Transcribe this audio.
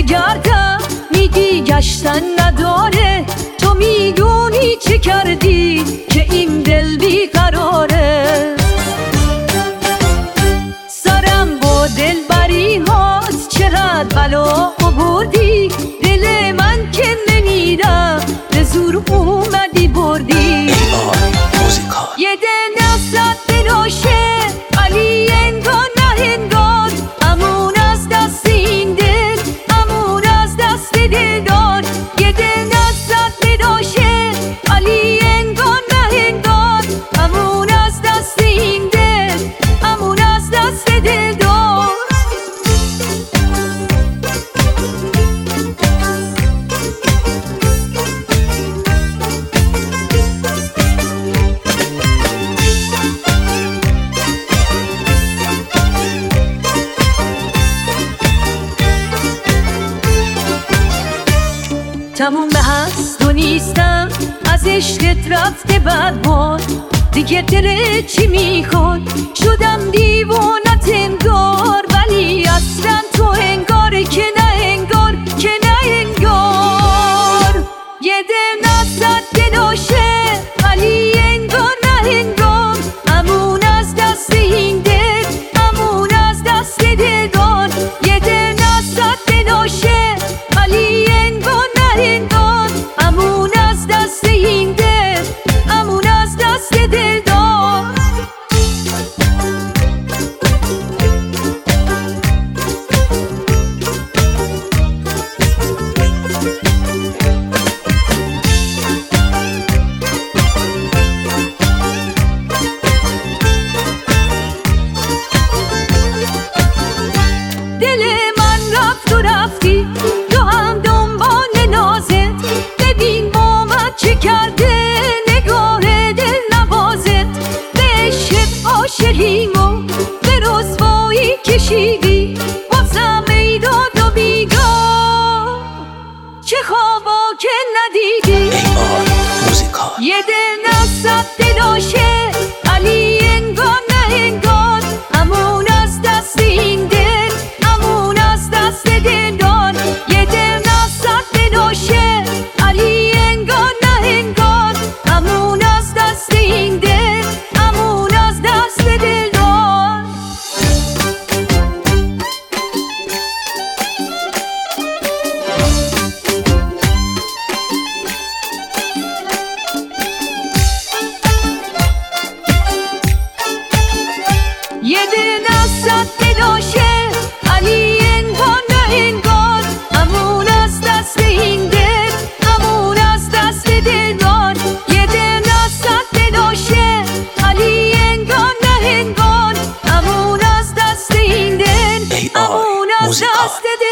میگردم میگی گشتن نداره، تو میدونی چه کردی که این دل بیقراره. سرم با دل بری هات چقدر بلا بردی، دل من که نمیرم به زور اومدی بردی. یه دل نفست دلاشه ولی انگار نه انگار، امون از دست این دل، امون از دست دلدار. یه دل نفست دلاشه ولی انگار نه انگار، امون از دست این دل، امون از دست دلدار. تموم هست و نیستم از عشقت رفته برباد، دیگه دلت چی میخواد؟ شدم دیوانت انگار، ولی اصلا تو انگار که نه انگار که نه انگار. یه دل نفست دلاشه ولی انگار نه انگار، امون از دست این دل، امون از دست دلدار. یه دل نفست دلاشه ولی انگار نه انگار، امون از دست این دل، امون از دست دلدار. دل من رفت و رفتی، تو هم دنبال نازت، ببین با من چه کرده نگاه دل نوازت. به عشقت عاشقیم و به رسوایی کشیدی، بازم میداد و بیگاه چه خوابا که ندیدی. یه دل نفست دلاشه ولی انگار نه انگار، امون از دست این دل، امون از دست دلدار. یه دل نفست دلاشه ولی انگار نه انگار، امون از دست این دل، امون از دست دلدار. یه دل نفست دلاشه ولی انگار نه انگار، امون از دست این دل، امون از دست دلدار. یه دل نفست دلاشه ولی انگار نه انگار، امون از دست این دل، امون از دست دلدار.